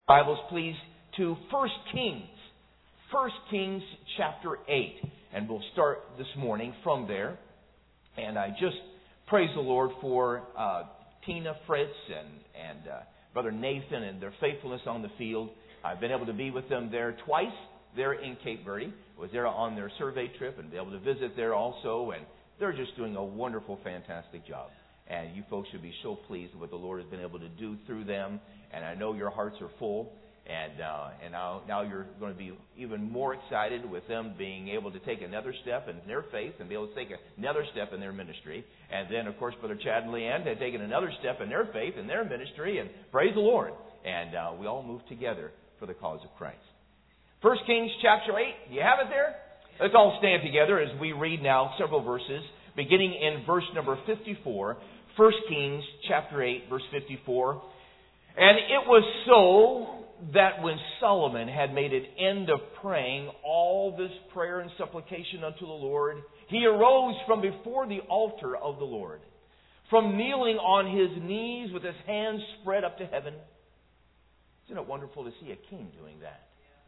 Bibles, please, to 1 Kings. 1 Kings chapter 8. And we'll start this morning from there. And I just praise the Lord for Tina, Fritz, and Brother Nathan and their faithfulness on the field. I've been able to be with them there twice. There in Cape Verde. I was there on their survey trip and be able to visit there also. And they're just doing a wonderful, fantastic job. And you folks should be so pleased with what the Lord has been able to do through them. And I know your hearts are full. And now you're going to be even more excited with them being able to take another step in their faith and be able to take another step in their ministry. And then, of course, Brother Chad and Leanne have taken another step in their faith and their ministry. And praise the Lord. And we all move together for the cause of Christ. 1 Kings chapter 8. Do you have it there? Let's all stand together as we read now several verses, beginning in verse number 54. 1 Kings chapter 8, verse 54. And it was so that when Solomon had made an end of praying all this prayer and supplication unto the Lord, he arose from before the altar of the Lord, from kneeling on his knees with his hands spread up to heaven. Isn't it wonderful to see a king doing that?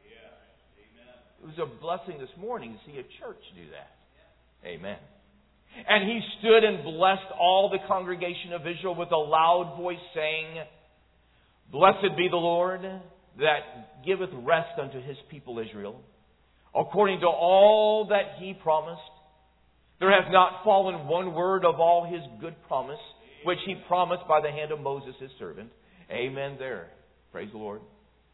It was a blessing this morning to see a church do that. Amen. And he stood and blessed all the congregation of Israel with a loud voice, saying, Blessed be the Lord that giveth rest unto his people Israel, according to all that he promised. There hath not fallen one word of all his good promise, which he promised by the hand of Moses his servant. Amen there. Praise the Lord.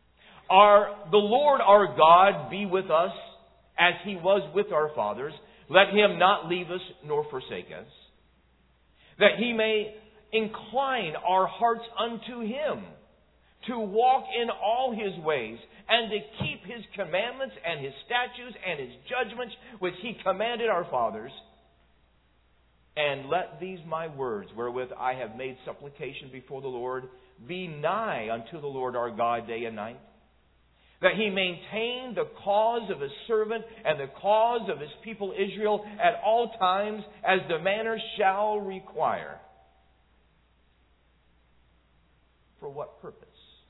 The Lord our God be with us, as he was with our fathers. Let him not leave us nor forsake us, that he may incline our hearts unto him, to walk in all his ways, and to keep his commandments and his statutes and his judgments, which he commanded our fathers. And let these my words, wherewith I have made supplication before the Lord, be nigh unto the Lord our God day and night, that he maintain the cause of his servant and the cause of his people Israel at all times, as the manner shall require. For what purpose?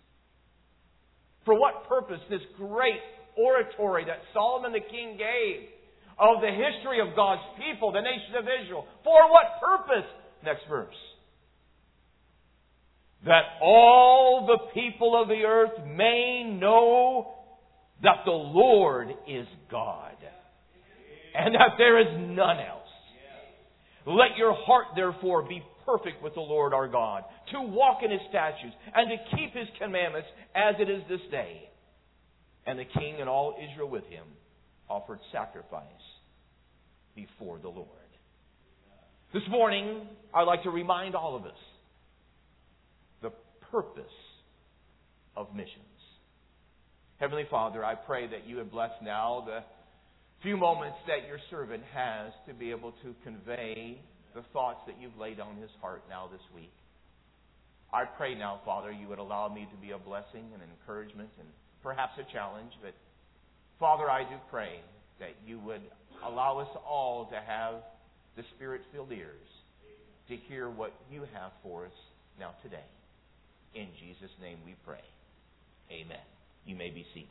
For what purpose this great oratory that Solomon the king gave of the history of God's people, the nation of Israel? For what purpose? Next verse. That all the people of the earth may know that the Lord is God, and that there is none else. Let your heart, therefore, be perfect with the Lord our God, to walk in his statutes, and to keep his commandments, as it is this day. And the king and all Israel with him offered sacrifice before the Lord. This morning, I'd like to remind all of us the purpose of missions. Heavenly Father, I pray that you would bless now the few moments that your servant has to be able to convey the thoughts that you've laid on his heart now this week. I pray now, Father, you would allow me to be a blessing and an encouragement and perhaps a challenge. But Father, I do pray that you would allow us all to have the Spirit-filled ears to hear what you have for us now today. In Jesus' name we pray. Amen. You may be seated.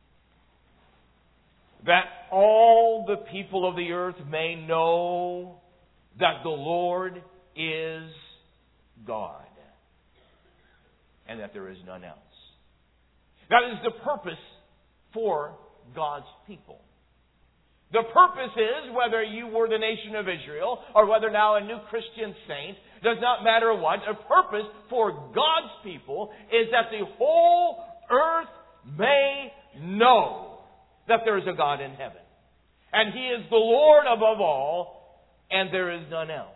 That all the people of the earth may know that the Lord is God, and that there is none else. That is the purpose for God's people. The purpose is, whether you were the nation of Israel or whether now a new Christian saint, does not matter what, a purpose for God's people is that the whole earth may know that there is a God in heaven. And he is the Lord above all, and there is none else.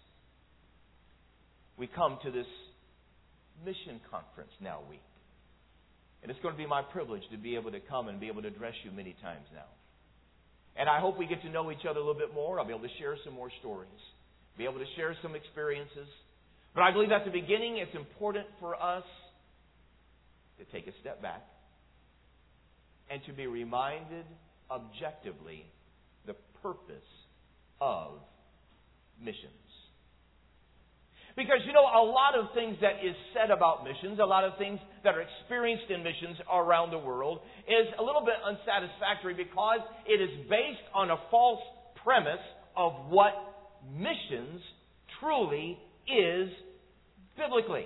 We come to this mission conference now week. And it's going to be my privilege to be able to come and be able to address you many times now. And I hope we get to know each other a little bit more. I'll be able to share some more stories, be able to share some experiences. But I believe at the beginning it's important for us to take a step back and to be reminded objectively the purpose of missions. Because, a lot of things that is said about missions, a lot of things that are experienced in missions around the world is a little bit unsatisfactory because it is based on a false premise of what missions truly is biblically.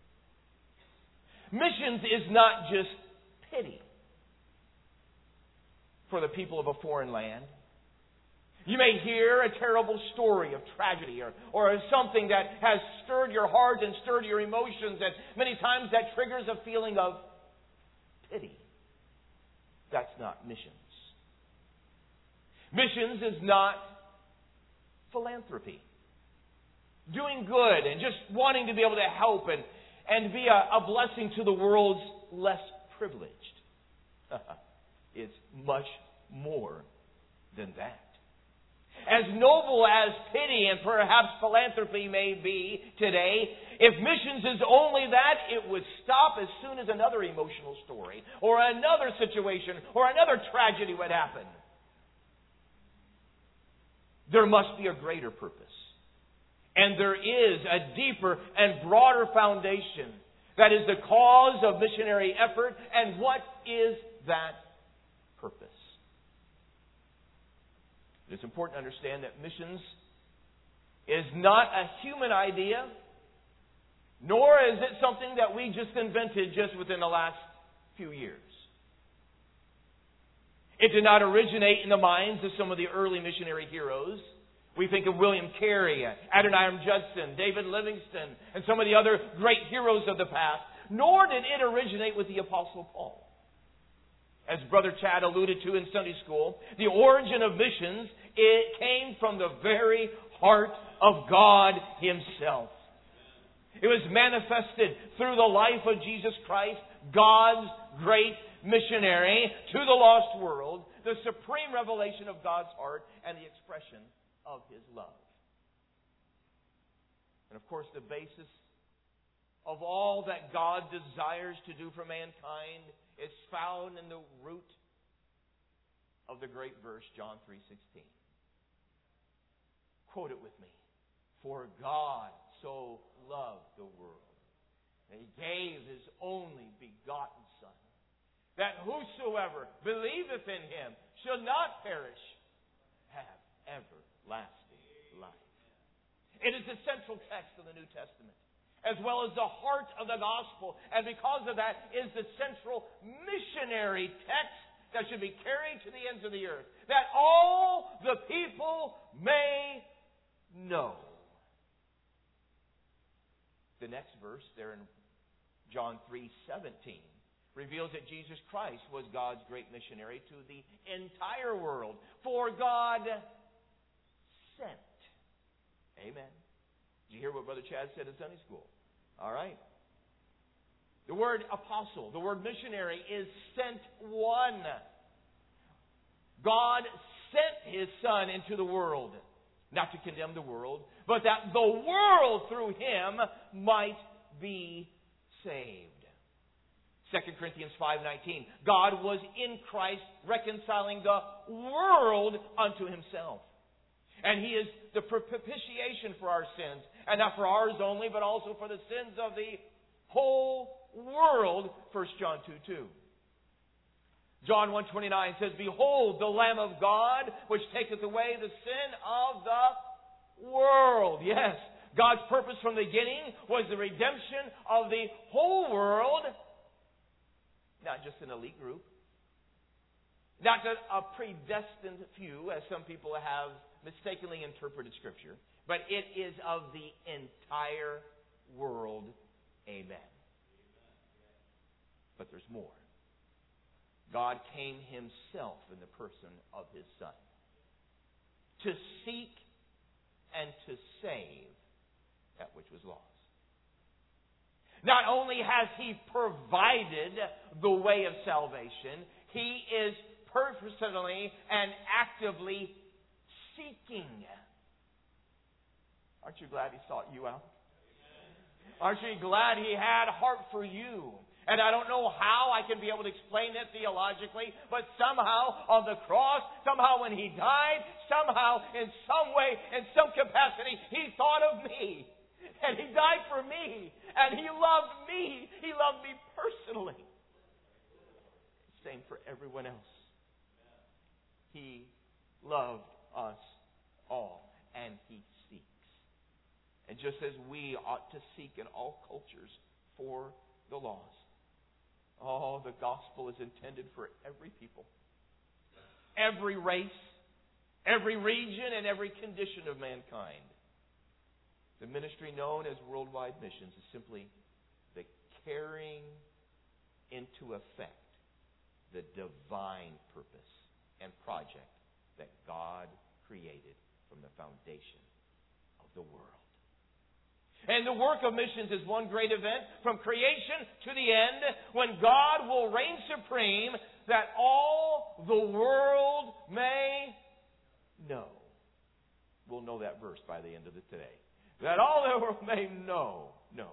Missions is not just pity for the people of a foreign land. You may hear a terrible story of tragedy or something that has stirred your heart and stirred your emotions, and many times that triggers a feeling of pity. That's not missions. Missions is not philanthropy. Doing good and just wanting to be able to help and be a blessing to the world's less privileged. It's much more than that. As noble as pity and perhaps philanthropy may be today, if missions is only that, it would stop as soon as another emotional story or another situation or another tragedy would happen. There must be a greater purpose. And there is a deeper and broader foundation that is the cause of missionary effort. And what is that purpose? It's important to understand that missions is not a human idea, nor is it something that we just invented just within the last few years. It did not originate in the minds of some of the early missionary heroes. We think of William Carey, Adoniram Judson, David Livingstone, and some of the other great heroes of the past. Nor did it originate with the Apostle Paul. As Brother Chad alluded to in Sunday school, the origin of missions, it came from the very heart of God Himself. It was manifested through the life of Jesus Christ, God's great missionary to the lost world, the supreme revelation of God's heart and the expression of His love. And of course, the basis of all that God desires to do for mankind is found in the root of the great verse, John 3:16. Quote it with me. For God so loved the world that He gave His only begotten Son, that whosoever believeth in Him shall not perish, have everlasting life. It is the central text of the New Testament, as well as the heart of the gospel. And because of that is the central missionary text that should be carried to the ends of the earth, that all the people may know. The next verse there in John 3:17 reveals that Jesus Christ was God's great missionary to the entire world. For God sent. Amen. Did you hear what Brother Chad said in Sunday school? All right. The word apostle, the word missionary is sent one. God sent His Son into the world, not to condemn the world, but that the world through Him might be saved. 2 Corinthians 5:19. God was in Christ reconciling the world unto Himself. And He is the propitiation for our sins. And not for ours only, but also for the sins of the whole world. 1 John 2:2. John 1:29 says, Behold, the Lamb of God, which taketh away the sin of the world. Yes, God's purpose from the beginning was the redemption of the whole world. Not just an elite group. Not just a predestined few, as some people have mistakenly interpreted Scripture. But it is of the entire world. Amen. But there's more. God came Himself in the person of His Son to seek and to save that which was lost. Not only has He provided the way of salvation, He is personally and actively seeking. Aren't you glad He sought you out? Aren't you glad He had a heart for you? And I don't know how I can be able to explain it theologically, but somehow on the cross, somehow when He died, somehow in some way, in some capacity, He thought of me. And He died for me. And He loved me. He loved me personally. Same for everyone else. He loved us all. And He seeks. And just as we ought to seek in all cultures for the lost. Oh, the gospel is intended for every people. Every race. Every region and every condition of mankind. The ministry known as Worldwide Missions is simply the carrying into effect the divine purpose and project that God created from the foundation of the world. And the work of missions is one great event from creation to the end when God will reign supreme that all the world may know. We'll know that verse by the end of it today. That all the world may know.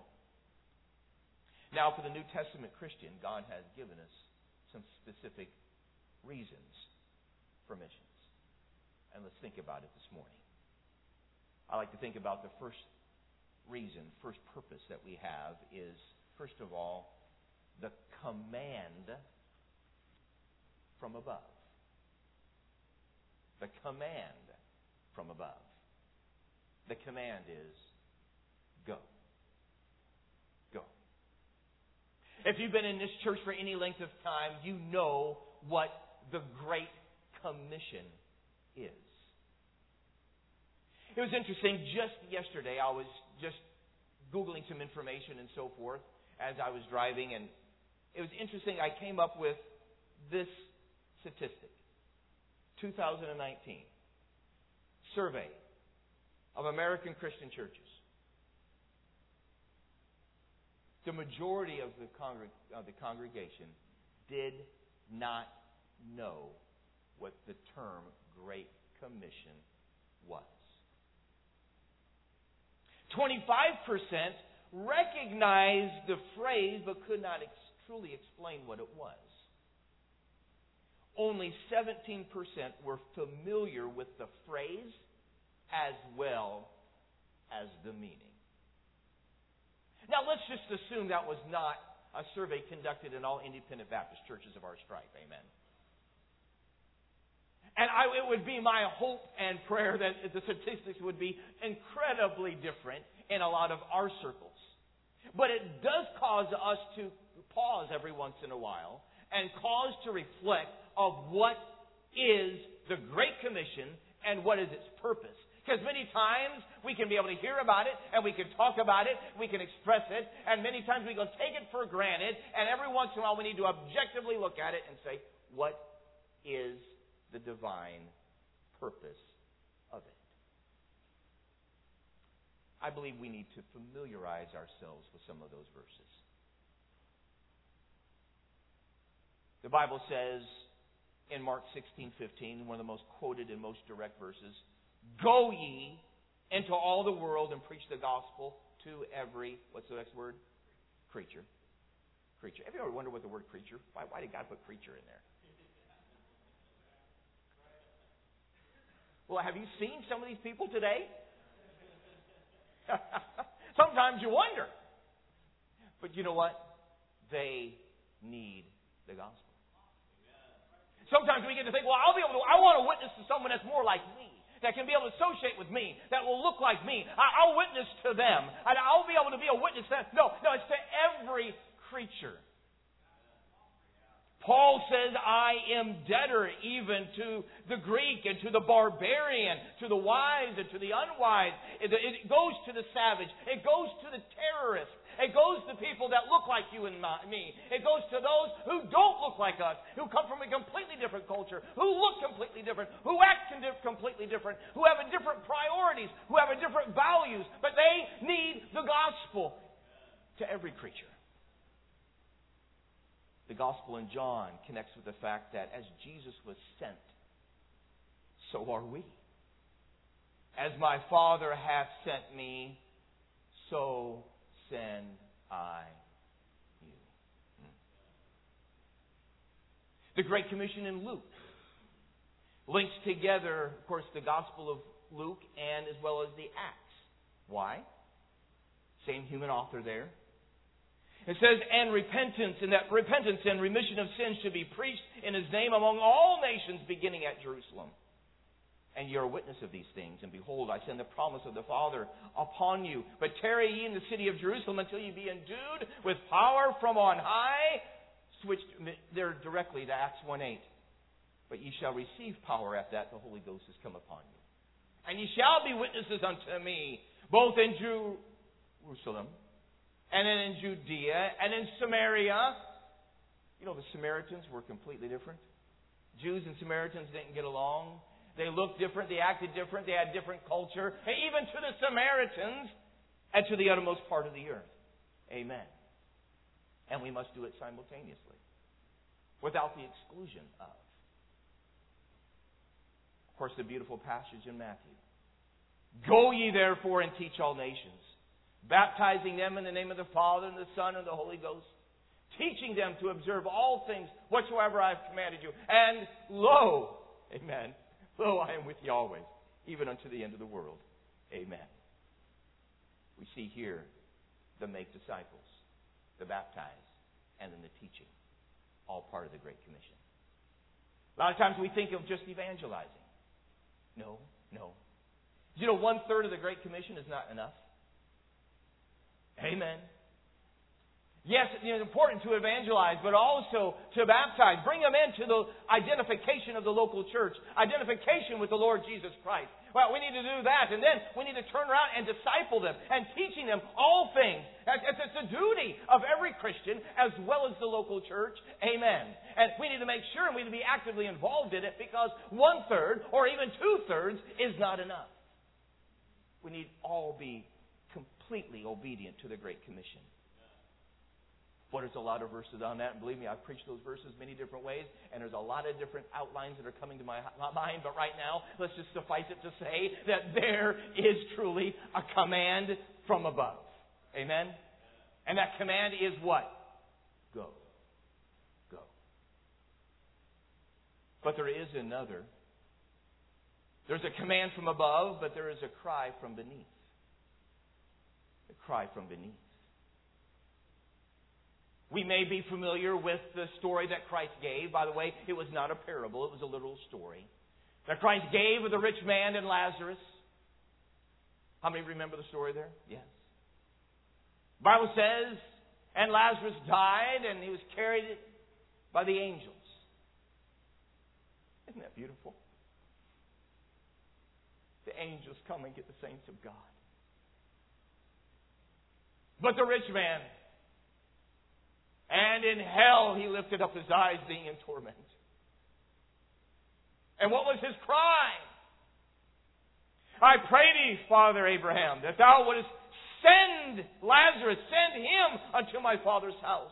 Now, for the New Testament Christian, God has given us some specific reasons for missions. And let's think about it this morning. I like to think about the first reason, first purpose that we have is, first of all, the command from above. The command from above. The command is, go. Go. If you've been in this church for any length of time, you know what the Great Commission is. It was interesting, just yesterday I was just Googling some information and so forth as I was driving, and it was interesting, I came up with this statistic. 2019 survey of American Christian churches. The majority of the congregation did not know what the term Great Commission was. 25% recognized the phrase but could not truly explain what it was. Only 17% were familiar with the phrase as well as the meaning. Now let's just assume that was not a survey conducted in all independent Baptist churches of our stripe. Amen. And it would be my hope and prayer that the statistics would be incredibly different in a lot of our circles. But it does cause us to pause every once in a while and cause to reflect of what is the Great Commission and what is its purpose. Because many times we can be able to hear about it and we can talk about it, we can express it, and many times we can take it for granted, and every once in a while we need to objectively look at it and say, what is the divine purpose of it? I believe we need to familiarize ourselves with some of those verses. The Bible says in Mark 16:15, one of the most quoted and most direct verses, go ye into all the world and preach the gospel to every, what's the next word? Creature. Creature. Have you ever wondered what the word creature? Why did God put creature in there? Well, have you seen some of these people today? Sometimes you wonder. But you know what? They need the gospel. Sometimes we get to think, well, I want to witness to someone that's more like me, that can be able to associate with me, that will look like me. I'll witness to them. I'll be able to be a witness to them. No, it's to every creature. Paul says, I am debtor even to the Greek and to the barbarian, to the wise and to the unwise. It goes to the savage. It goes to the terrorist. It goes to people that look like you and me. It goes to those who don't look like us, who come from a completely different culture, who look completely different, who act completely different, who have different priorities, who have different values, but they need the gospel to every creature. The gospel in John connects with the fact that as Jesus was sent, so are we. As my Father hath sent me, so send I you. The Great Commission in Luke links together, of course, the Gospel of Luke and as well as the Acts. Why? Same human author there. It says, and repentance, and that repentance and remission of sins should be preached in His name among all nations, beginning at Jerusalem. And you are a witness of these things. And behold, I send the promise of the Father upon you. But tarry ye in the city of Jerusalem until ye be endued with power from on high. Switch there directly to Acts 1:8. But ye shall receive power at that the Holy Ghost has come upon you. And ye shall be witnesses unto me, both in Jerusalem, and in Judea, and in Samaria. You know, the Samaritans were completely different. Jews and Samaritans didn't get along. They looked different. They acted different. They had different culture. Even to the Samaritans and to the uttermost part of the earth. Amen. And we must do it simultaneously, without the exclusion of. Of course, the beautiful passage in Matthew. Go ye therefore and teach all nations, baptizing them in the name of the Father and the Son and the Holy Ghost, teaching them to observe all things whatsoever I have commanded you. And lo, amen, lo, I am with you always, even unto the end of the world. Amen. We see here the make disciples, the baptize, and then the teaching. All part of the Great Commission. A lot of times we think of just evangelizing. No. You know, 1/3 of the Great Commission is not enough. Amen. Yes, it's important to evangelize, but also to baptize. Bring them into the identification of the local church. Identification with the Lord Jesus Christ. Well, we need to do that. And then we need to turn around and disciple them and teaching them all things. It's a duty of every Christian as well as the local church. Amen. And we need to make sure we need to be actively involved in it, because 1/3 or even 2/3 is not enough. We need all be completely obedient to the Great Commission. Well, there's a lot of verses on that, and believe me, I've preached those verses many different ways, and there's a lot of different outlines that are coming to my mind, but right now, let's just suffice it to say that there is truly a command from above. Amen? And that command is what? Go. Go. But there is another. There's a command from above, but there is a cry from beneath. A cry from beneath. We may be familiar with the story that Christ gave. By the way, it was not a parable. It was a literal story that Christ gave of the rich man and Lazarus. How many remember the story there? Yes. The Bible says, and Lazarus died, and he was carried by the angels. Isn't that beautiful? The angels come and get the saints of God. But the rich man, and in hell he lifted up his eyes, being in torment. And what was his cry? I pray thee, Father Abraham, that thou wouldest send Lazarus, send him unto my father's house.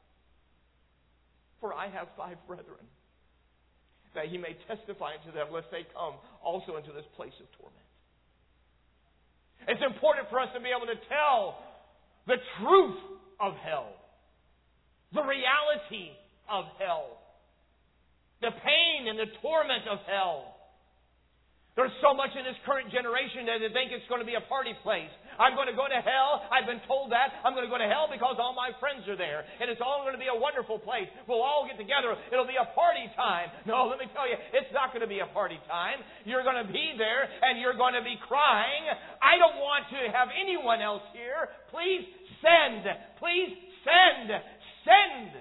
For I have 5 brethren, that he may testify unto them, lest they come also into this place of torment. It's important for us to be able to tell the truth of hell. The reality of hell. The pain and the torment of hell. There's so much in this current generation that they think it's going to be a party place. I'm going to go to hell. I've been told that. I'm going to go to hell because all my friends are there. And it's all going to be a wonderful place. We'll all get together. It'll be a party time. No, let me tell you, it's not going to be a party time. You're going to be there and you're going to be crying. I don't want to have anyone else here. Please send. Please send. Send.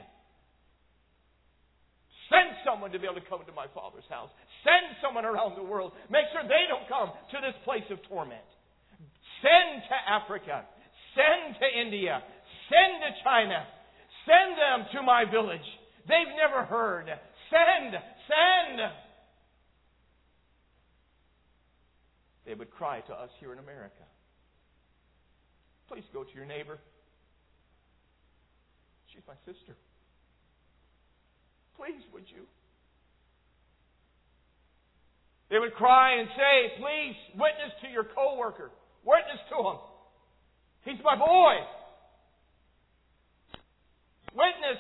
Send someone to be able to come to my Father's house. Send someone around the world. Make sure they don't come to this place of torment. Send to Africa. Send to India. Send to China. Send them to my village. They've never heard. Send. Send. They would cry to us here in America. Please go to your neighbor. She's my sister. Please, would you? They would cry and say, please, witness to your coworker. Witness to him. He's my boy. Witness.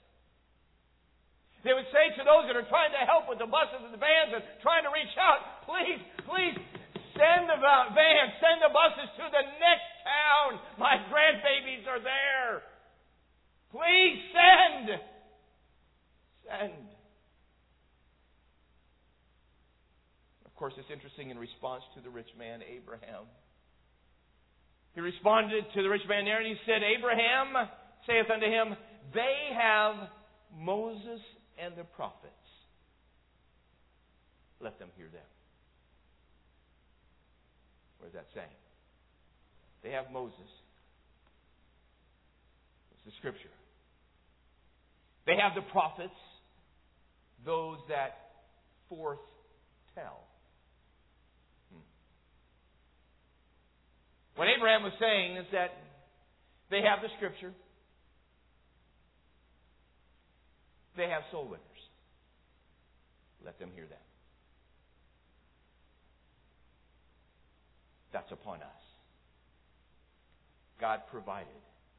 They would say to those that are trying to help with the buses and the vans and trying to reach out, please, please, send the vans, send the buses to the next town. My grandbabies are there. Please send. Send. Of course, it's interesting in response to the rich man, Abraham. He responded to the rich man there and he said, Abraham saith unto him, they have Moses and the prophets. Let them hear them. What is that saying? They have Moses. It's the Scripture. They have the prophets, those that foretell. What Abraham was saying is that they have the Scripture. They have soul winners. Let them hear that. That's upon us. God provided.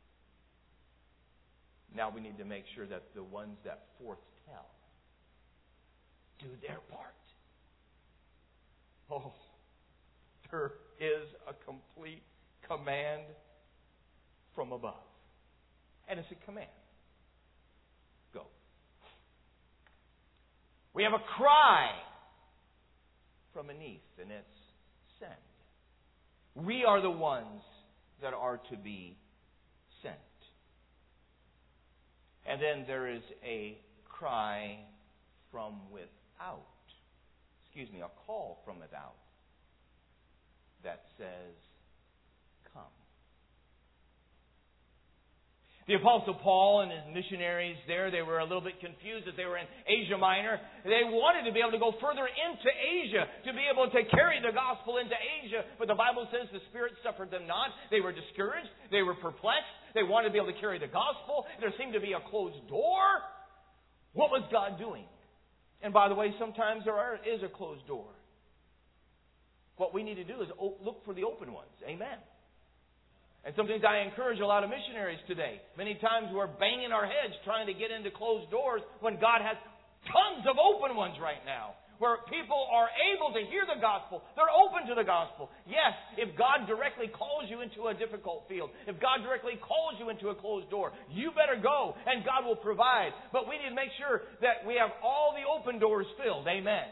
Now we need to make sure that the ones that foretell do their part. Oh, there is a complete command from above. And it's a command. Go. We have a cry from beneath, and it's send. We are the ones that are to be sent. And then there is a cry from without. A call from without that says, come. The Apostle Paul and his missionaries there, they were a little bit confused that they were in Asia Minor. They wanted to be able to go further into Asia, to be able to carry the gospel into Asia. But the Bible says the Spirit suffered them not. They were discouraged. They were perplexed. They wanted to be able to carry the gospel. There seemed to be a closed door. What was God doing? And by the way, sometimes there is a closed door. What we need to do is look for the open ones. Amen. And sometimes I encourage a lot of missionaries today. Many times we're banging our heads trying to get into closed doors when God has tons of open ones right now, where people are able to hear the gospel. They're open to the gospel. Yes, if God directly calls you into a difficult field, if God directly calls you into a closed door, you better go and God will provide. But we need to make sure that we have all the open doors filled. Amen.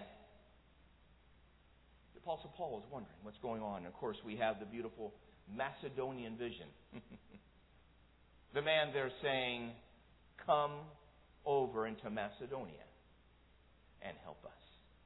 The Apostle Paul is wondering what's going on. Of course, we have the beautiful Macedonian vision. The man there saying, come over into Macedonia and help us.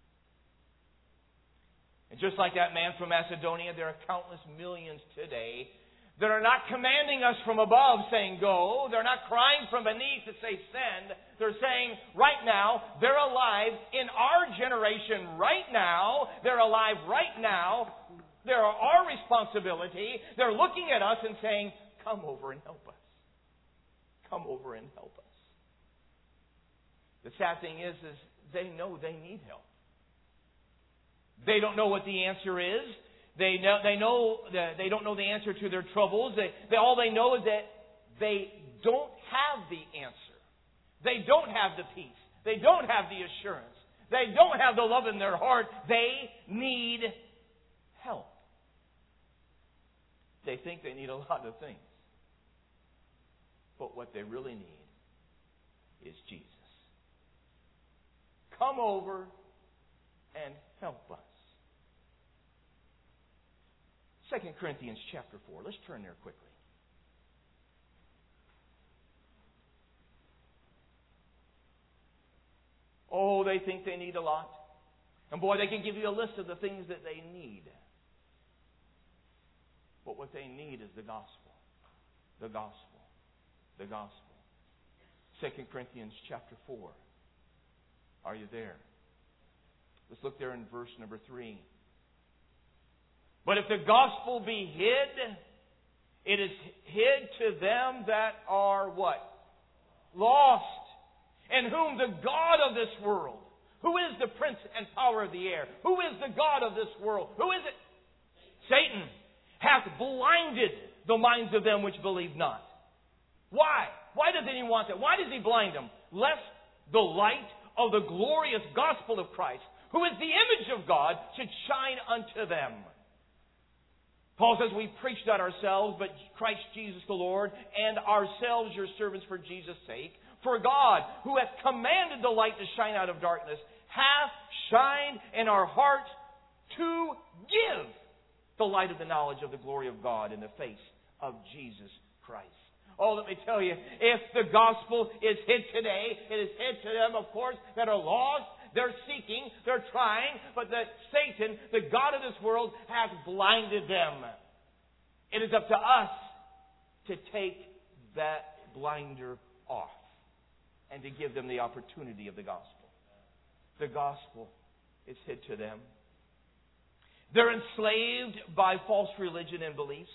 And just like that man from Macedonia, there are countless millions today that are not commanding us from above saying go. They're not crying from beneath to say send. They're saying right now, they're alive in our generation right now. They're alive right now. They're our responsibility. They're looking at us and saying, come over and help us. Come over and help us. The sad thing is they know they need help. They don't know what the answer is. They don't know the answer to their troubles. All they know is that they don't have the answer. They don't have the peace. They don't have the assurance. They don't have the love in their heart. They need help. They think they need a lot of things. But what they really need is Jesus. Come over and help us. 2 Corinthians chapter 4. Let's turn there quickly. Oh, they think they need a lot. And boy, they can give you a list of the things that they need. But what they need is the gospel. The gospel. The gospel. 2 Corinthians chapter 4. Are you there? Let's look there in verse number 3. But if the gospel be hid, it is hid to them that are what? Lost. In whom the God of this world, who is the prince and power of the air, who is the God of this world, who is it? Satan hath blinded the minds of them which believe not. Why? Why does he want that? Why does he blind them? Lest the light of the glorious gospel of Christ, who is the image of God, should shine unto them. Paul says, we preach not ourselves, but Christ Jesus the Lord, and ourselves your servants for Jesus' sake. For God, who hath commanded the light to shine out of darkness, hath shined in our hearts to give the light of the knowledge of the glory of God in the face of Jesus Christ. Oh, let me tell you, if the gospel is hid today, it is hid to them, of course, that are lost. They're seeking, they're trying, but that Satan, the god of this world, has blinded them. It is up to us to take that blinder off and to give them the opportunity of the gospel. The gospel is hid to them. They're enslaved by false religion and beliefs.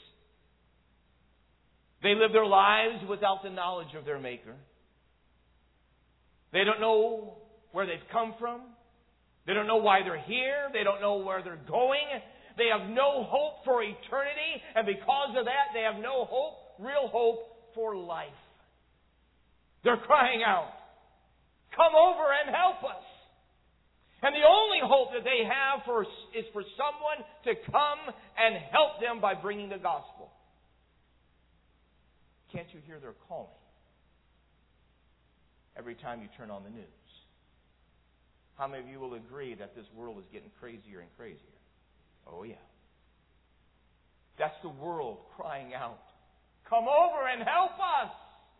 They live their lives without the knowledge of their Maker. They don't know where they've come from. They don't know why they're here. They don't know where they're going. They have no hope for eternity. And because of that, they have no hope, real hope for life. They're crying out, come over and help us. And the only hope that they have is for someone to come and help them by bringing the gospel. Can't you hear their calling every time you turn on the news? How many of you will agree that this world is getting crazier and crazier? Oh, yeah. That's the world crying out, come over and help us.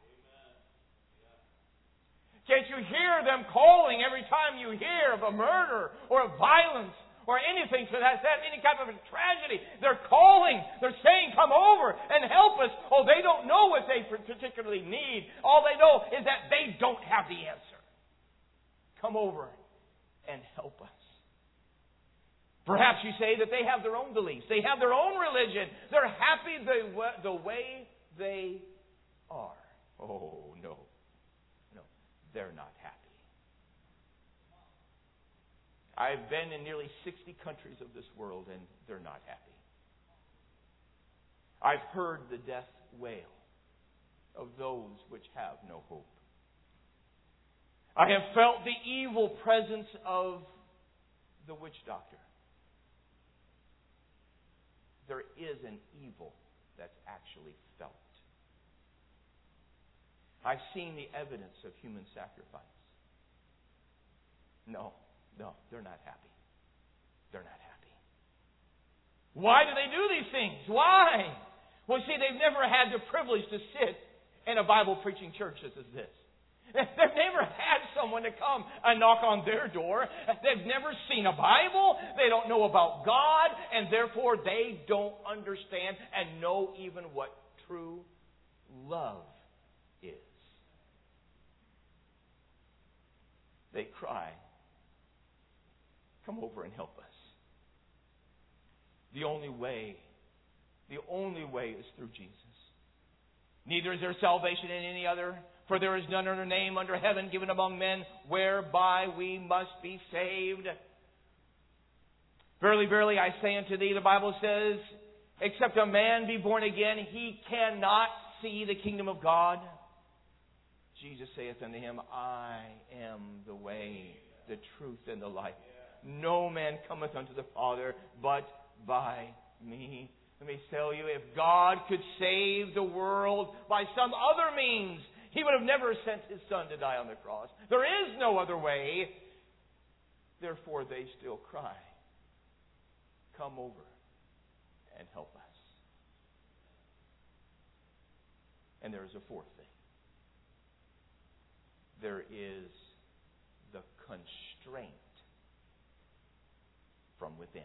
Can't you hear them calling every time you hear of a murder or of violence or anything to that, any kind of a tragedy? They're calling. They're saying, come over and help us. Oh, they don't know what they particularly need. All they know is that they don't have the answer. Come over and help us. Perhaps you say that they have their own beliefs. They have their own religion. They're happy the way they are. Oh, no. They're not happy. I've been in nearly 60 countries of this world, and they're not happy. I've heard the death wail of those which have no hope. I have felt the evil presence of the witch doctor. There is an evil that's actually felt. I've seen the evidence of human sacrifice. No, they're not happy. They're not happy. Why do they do these things? Why? Well, see, they've never had the privilege to sit in a Bible preaching church such as this. They've never had someone to come and knock on their door. They've never seen a Bible. They don't know about God, and therefore they don't understand and know even what true love is. They cry, come over and help us. The only way is through Jesus. Neither is there salvation in any other, for there is none other name under heaven given among men whereby we must be saved. Verily, verily, I say unto thee, the Bible says, except a man be born again, he cannot see the kingdom of God. Jesus saith unto him, I am the way, the truth, and the life. No man cometh unto the Father but by me. Let me tell you, if God could save the world by some other means, He would have never sent His Son to die on the cross. There is no other way. Therefore, they still cry, come over and help us. And there is a fourth thing. There is the constraint from within.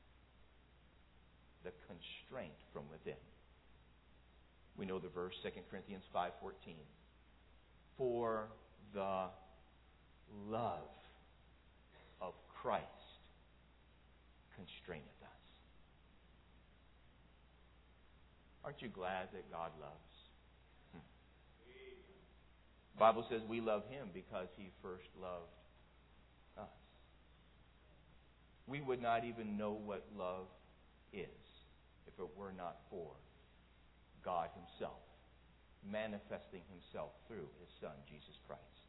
The constraint from within. We know the verse, 2 Corinthians 5:14. For the love of Christ constraineth us. Aren't you glad that God loves? The Bible says we love Him because He first loved us. We would not even know what love is if it were not for God Himself manifesting Himself through His Son, Jesus Christ.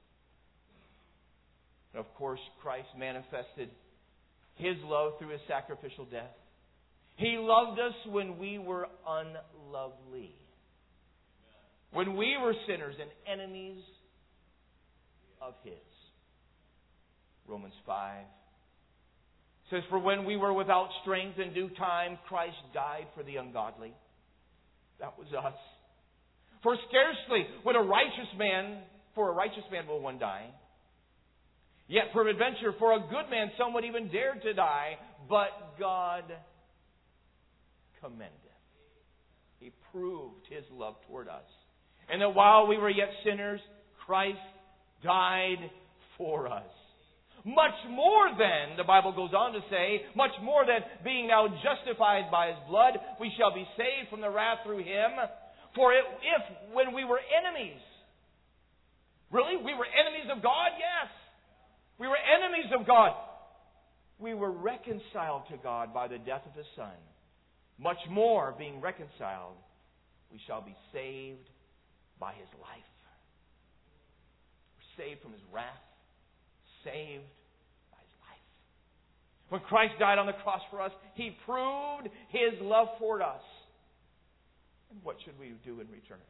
And of course, Christ manifested His love through His sacrificial death. He loved us when we were unlovely. When we were sinners and enemies of His. Romans 5 says, "For when we were without strength in due time, Christ died for the ungodly." That was us. "For scarcely for a righteous man will one die. Yet peradventure for a good man some would even dare to die. But God commendeth." He proved His love toward us. "And that while we were yet sinners, Christ died for us. Much more than," the Bible goes on to say, "much more than being now justified by His blood, we shall be saved from the wrath through Him. For if when we were enemies," really? We were enemies of God? Yes. We were enemies of God. "We were reconciled to God by the death of His Son. Much more, being reconciled, we shall be saved by His life." We're saved from His wrath. Saved by His life. When Christ died on the cross for us, He proved His love for us. And what should we do in return?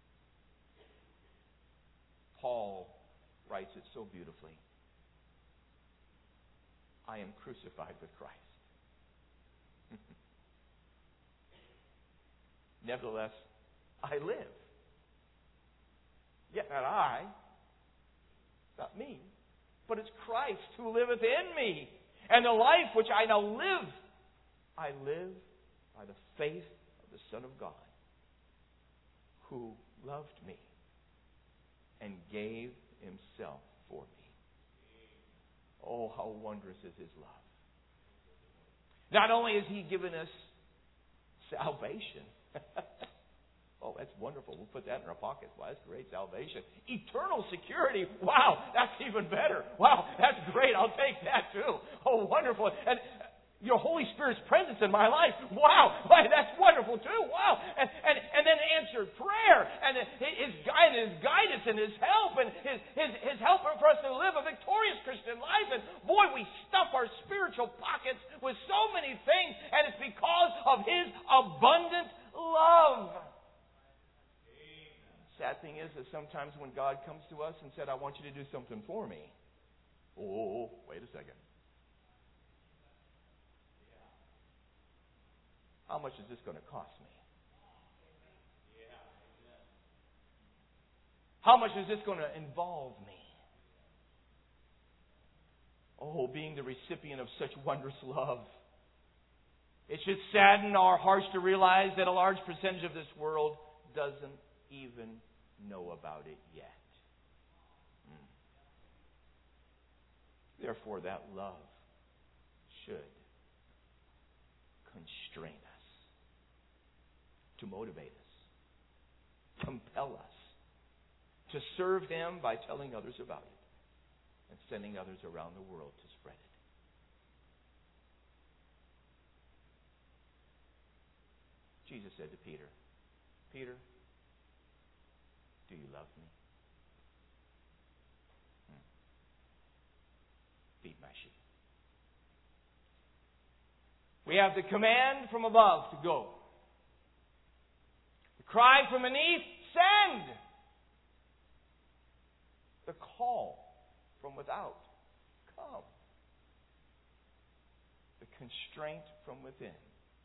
Paul writes it so beautifully. "I am crucified with Christ. Nevertheless, I live. Yet not I, not me, but it's Christ who liveth in me. And the life which I now live, I live by the faith of the Son of God, who loved me and gave Himself for me." Oh, how wondrous is His love. Not only has He given us salvation. Oh, that's wonderful. We'll put that in our pockets. Wow, that's great, salvation. Eternal security. Wow, that's even better. Wow, that's great. I'll take that too. Oh, wonderful. And your Holy Spirit's presence in my life. Wow, that's wonderful too. Wow. And then answered prayer and His guidance and His help and His help for us to live a victorious Christian life. And boy, we stuff our spiritual pockets with so many things, and it's because of His abundant love. Sad thing is that sometimes when God comes to us and said, "I want you to do something for me." Oh, wait a second. How much is this going to cost me? How much is this going to involve me? Oh, being the recipient of such wondrous love. It should sadden our hearts to realize that a large percentage of this world doesn't even know about it yet. Therefore, that love should constrain us, to motivate us, compel us to serve Him by telling others about it and sending others around the world to spread it. Jesus said to Peter, "Peter, do you love me? Feed my sheep." We have the command from above to go. The cry from beneath, "Send!" The call from without, "Come." The constraint from within,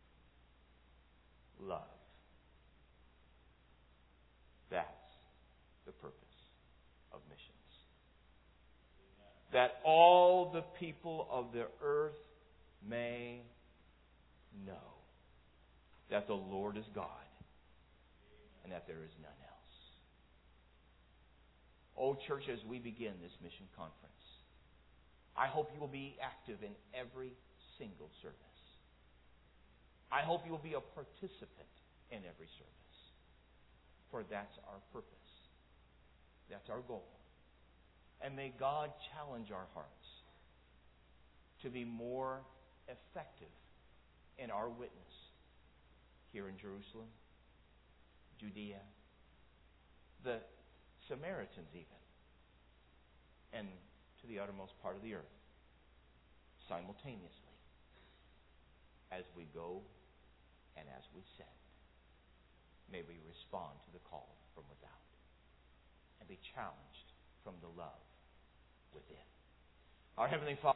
love. That's the purpose of missions. That all the people of the earth may know that the Lord is God and that there is none else. Oh, church, as we begin this mission conference, I hope you will be active in every single service. I hope you will be a participant in every service. For that's our purpose. That's our goal. And may God challenge our hearts to be more effective in our witness here in Jerusalem, Judea, the Samaritans even, and to the uttermost part of the earth, simultaneously, as we go And as we said, may we respond to the call from without and be challenged from the love within. Our Heavenly Father,